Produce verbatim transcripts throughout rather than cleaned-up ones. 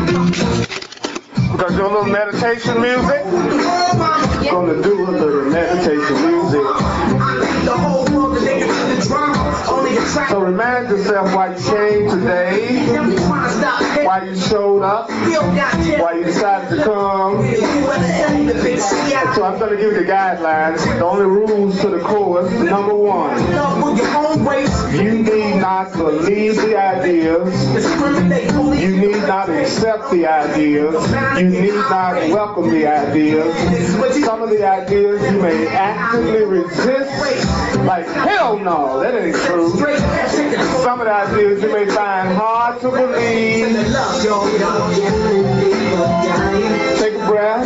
We're going to do a little meditation music. We're going to do a little meditation music. So remind yourself why you came today, why you showed up, why you decided to come. So I'm going to give you the guidelines. The only rules to the course. Number one, you need not believe the ideas. You need not accept the ideas. You need not welcome the ideas. Some of the ideas you may actively resist, like hell no, that ain't true. Some of the ideas you may find hard to believe. Take a breath.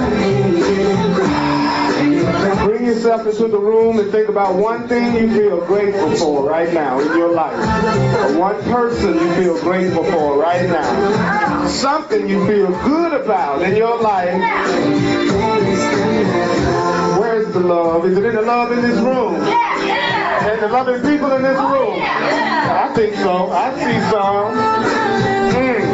Bring yourself into the room and think about one thing you feel grateful for right now in your life. Or one person you feel grateful for right now. Something you feel good about in your life. Where's the love? Is it in the love in this room? And the loving people in this room? I think so. I see some. Mm.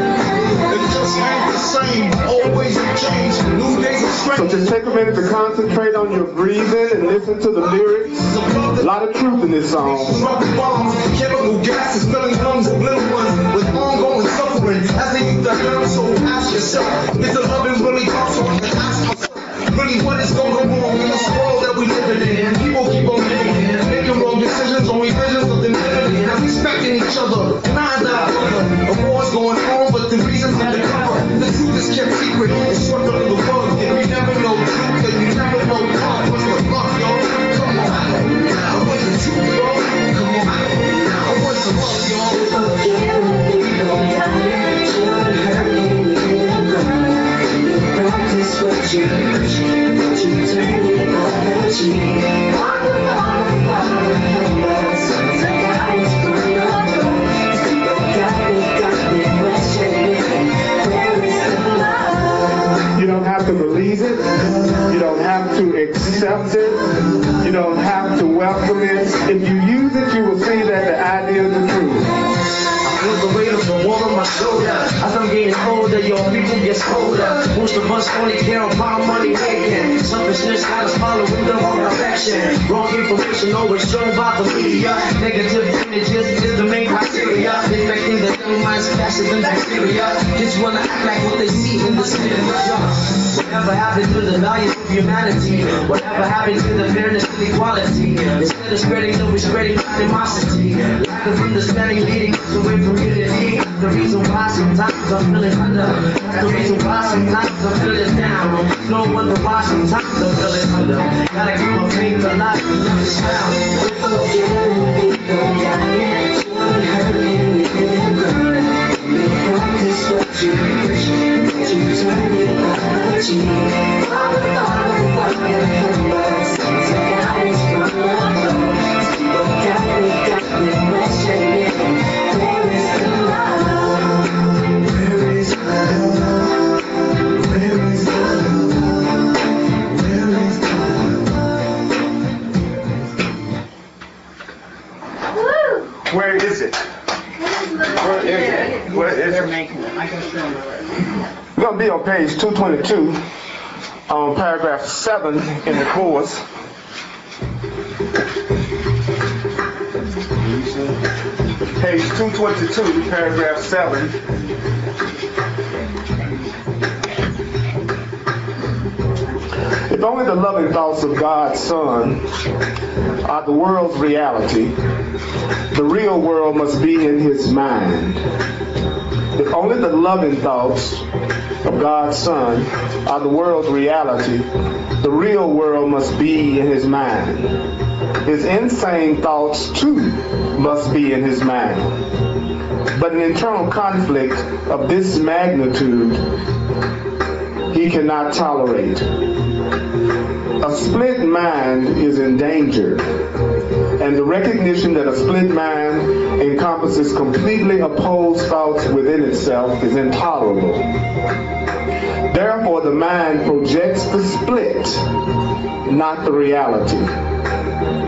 So just take a minute to concentrate on your breathing and listen to the lyrics. A lot of truth in this song. Chemical gases filling lungs of little ones with ongoing suffering. As they eat the young, so ask yourself, is the loving really possible? Ask yourself, really what is going wrong in this world that we live in? People keep on making, making wrong decisions on revisions of the infinity. Not respecting each other, neither other. A war's going on, but the reasons undercover. The truth is kept secret, it's swept under the rug. If you never know truth, then you never know God. What's the love, yo? Come on. Now what's the truth, yo? Come on. Now what's the love, yo? Practice what you preach, what you turn the energy. Walk along the fire, sons and guys from your door. People got me, got me questioning, where is the love? You don't have to believe it. You don't have to accept it. You don't have to welcome it. If you use it, you will see that the ideas are true. Feel the weight of the world on my shoulder. As I'm getting older, your people get colder. Most of us only care about money making. Selfishness got us following the wrong direction. Wrong information always shown by the media. Negative images is the main criteria. Infecting the young minds faster than bacteria. Kids wanna act like what they see in the cinema. Whatever happened to the values of humanity? Whatever happened to the fairness and equality? Instead of spreading, no, we're spreading animosity. Lack of understanding leading us away from unity. The reason why sometimes I'm feeling under. The reason why sometimes I'm feeling down. No wonder why sometimes I'm feeling under. Gotta keep my faith alive and never sound. Practice what you preach, what you turn your energy. All the thought of fucking numbers, sons and guys from your door. People got me, got me questioning, where is the love? Where is the love? Where is the love? Where is the love? Where is it? Where is it? Where is it? We're going to be on page two twenty-two, on paragraph seven in the course. Page two twenty-two, paragraph seven. If only the loving thoughts of God's Son are the world's reality, the real world must be in his mind. If only the loving thoughts of God's Son are the world's reality, the real world must be in his mind. His insane thoughts, too, must be in his mind. But an internal conflict of this magnitude he cannot tolerate. A split mind is in danger, and the recognition that a split mind encompasses completely opposed thoughts within itself is intolerable. Therefore, the mind projects the split, not the reality.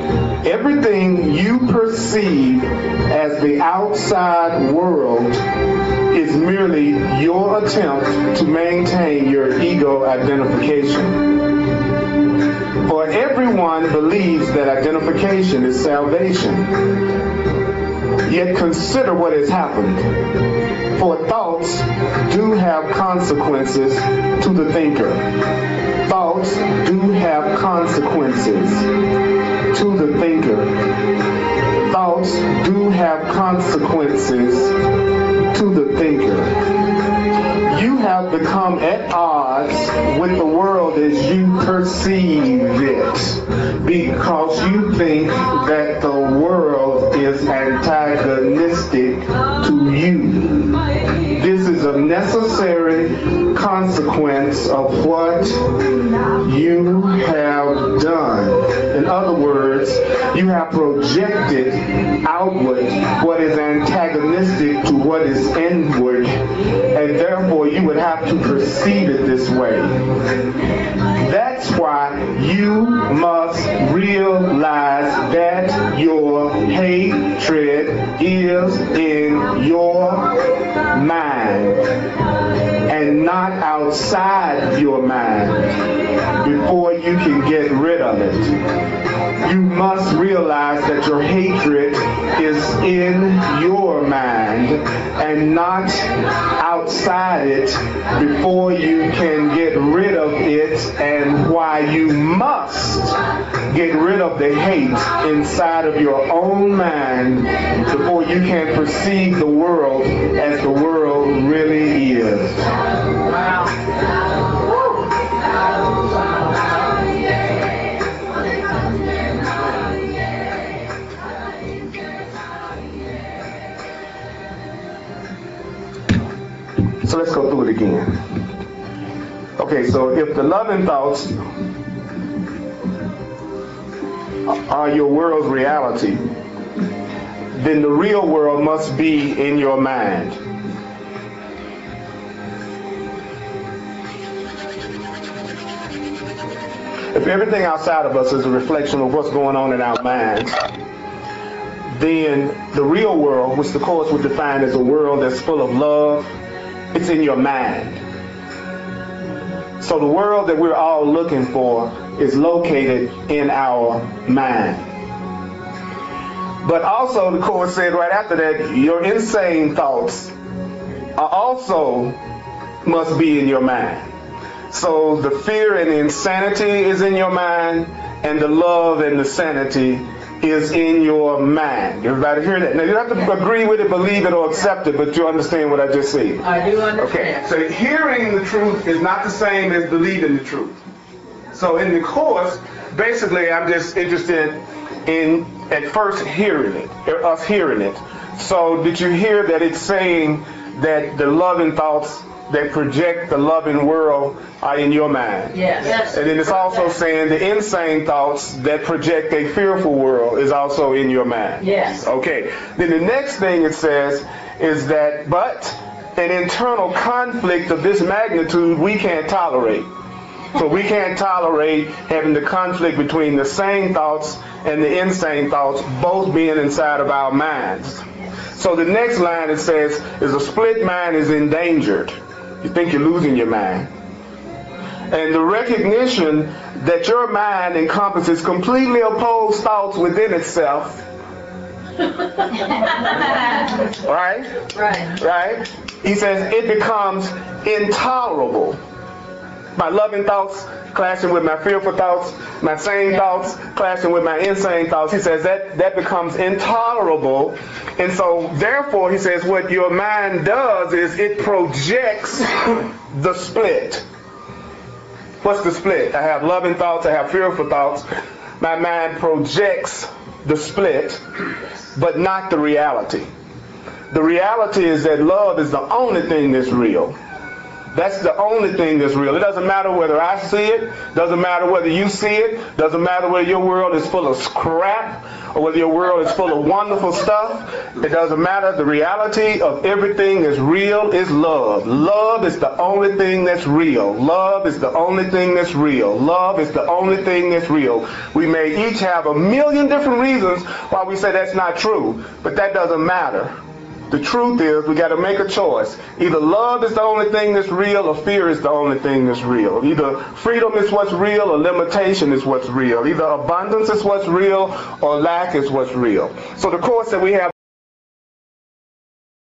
Everything you perceive as the outside world is merely your attempt to maintain your ego identification. For everyone believes that identification is salvation. Yet consider what has happened. For thoughts do have consequences to the thinker. Thoughts do have consequences to the thinker. Thoughts do have consequences to the thinker. You have become at odds with the world as you perceive it because you think that the world is antagonistic to you. This is a necessary consequence of what you have done. In other words, you have projected outward what is antagonistic to what is inward, and therefore you would have to perceive it this way. That's why you must realize that your hatred is in your mind and not outside your mind before you can get rid of it. You must realize that your hatred is in your mind and not outside it before you can get rid of it, and why you must get rid of the hate inside of your own mind before you can perceive the world as the world really is. Wow. So let's go through it again. Okay, so if the loving thoughts are your world's reality, then the real world must be in your mind. If everything outside of us is a reflection of what's going on in our minds, then the real world, which the Course would define as a world that's full of love, it's in your mind. So the world that we're all looking for is located in our mind. But also the Course said right after that, your insane thoughts are also must be in your mind. So the fear and the insanity is in your mind, and the love and the sanity is in your mind. Everybody hear that? Now you don't have to agree with it, believe it, or accept it, but you understand what I just said. I do understand. Okay, so hearing the truth is not the same as believing the truth. So in the Course, basically I'm just interested in at first hearing it, or us hearing it. So did you hear that it's saying that the loving thoughts that project the loving world are in your mind? Yes. Yes. And then it's also saying the insane thoughts that project a fearful world is also in your mind. Yes. Okay. Then the next thing it says is that, but an internal conflict of this magnitude we can't tolerate. So we can't tolerate having the conflict between the sane thoughts and the insane thoughts both being inside of our minds. So the next line it says is a split mind is endangered. You think you're losing your mind. And the recognition that your mind encompasses completely opposed thoughts within itself. Right? Right. Right? He says it becomes intolerable. My loving thoughts clashing with my fearful thoughts, my sane thoughts clashing with my insane thoughts. He says that that becomes intolerable. And so therefore, he says, what your mind does is it projects the split. What's the split? I have loving thoughts, I have fearful thoughts. My mind projects the split, but not the reality. The reality is that love is the only thing that's real. That's the only thing that's real. It doesn't matter whether I see it, doesn't matter whether you see it, doesn't matter whether your world is full of crap or whether your world is full of wonderful stuff. It doesn't matter. The reality of everything that's real is love. Love is the only thing that's real. Love is the only thing that's real. Love is the only thing that's real. We may each have a million different reasons why we say that's not true, but that doesn't matter. The truth is, we got to make a choice. Either love is the only thing that's real, or fear is the only thing that's real. Either freedom is what's real, or limitation is what's real. Either abundance is what's real, or lack is what's real. So the course that we have